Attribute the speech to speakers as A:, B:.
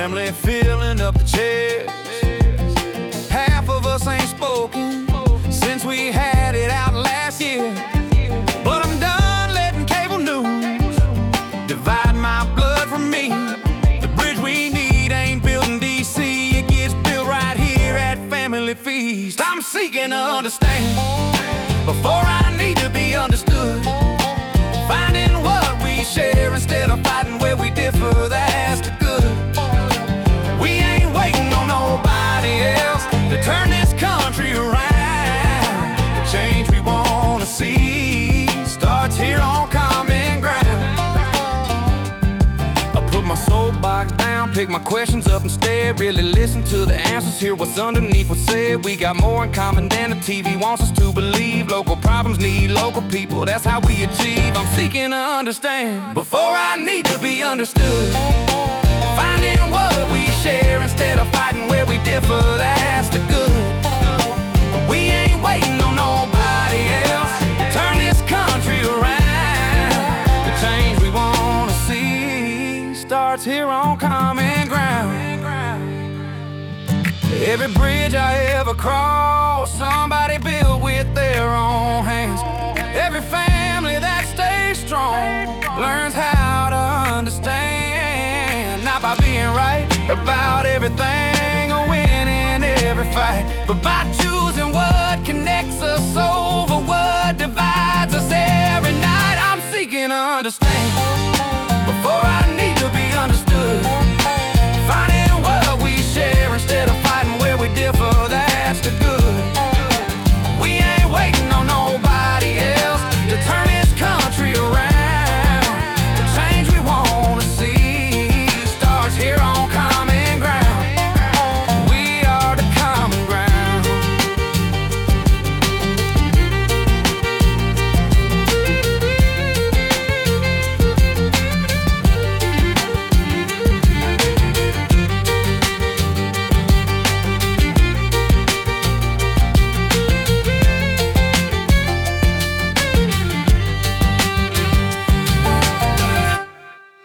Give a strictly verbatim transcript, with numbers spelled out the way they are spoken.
A: family filling up the chairs. Half of us ain't spoken since we had it out last year. But I'm done letting cable news divide my blood from me. The bridge we need ain't built in D C, it gets built right here at Family Feast. I'm seeking to understand before I need to be understood, finding what we share instead of fighting where we differ. That's the good. We ain't waiting on nobody else to turn this country around. The change we wanna see starts here on common ground. I put my soapbox down, pick my questions up instead. Really listen to the answers, hear what's underneath what's said. We got more in common than the T V wants us to believe. Local problems need local people, that's how we achieve. I'm seeking to understand before I need to be understood, finding what we share instead of fighting where we differ. That's the good. We ain't waiting on nobody else to turn this country around. The change we wanna see starts here on common ground. Every bridge I ever crossed, somebody built with their own hands. Every family that stays strong learns how to understand, not by being right about everything or winning every fight, but by choosing what connects us over what divides us every night. I'm seeking to understand before I need to be understood,